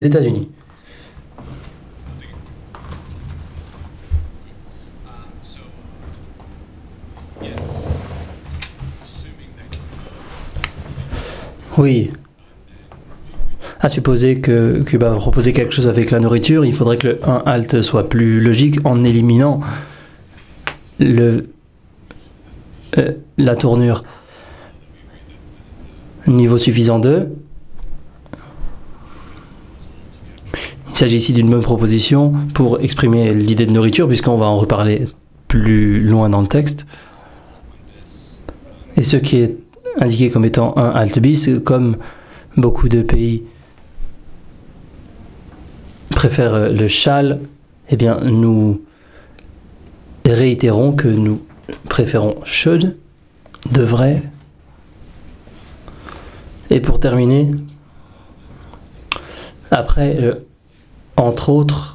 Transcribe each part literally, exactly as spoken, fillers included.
États-Unis. Oui. À supposer que Cuba va proposer quelque chose avec la nourriture, il faudrait que le un halt soit plus logique en éliminant le, euh, la tournure niveau suffisant de. Il s'agit ici d'une bonne proposition pour exprimer l'idée de nourriture, puisqu'on va en reparler plus loin dans le texte. Et ce qui est indiqué comme étant un halt bis, comme beaucoup de pays préfèrent le shall, eh bien nous réitérons que nous préférons should, devrait. Et pour terminer, après le entre autres,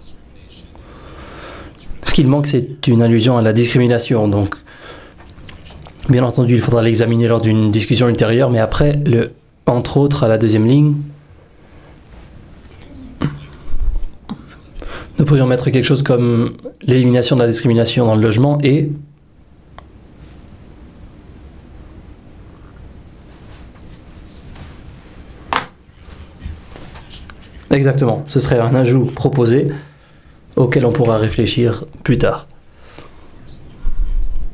ce qu'il manque, c'est une allusion à la discrimination. Donc, bien entendu, il faudra l'examiner lors d'une discussion ultérieure, mais après le entre autres à la deuxième ligne, nous pourrions mettre quelque chose comme l'élimination de la discrimination dans le logement et exactement, ce serait un ajout proposé auquel on pourra réfléchir plus tard.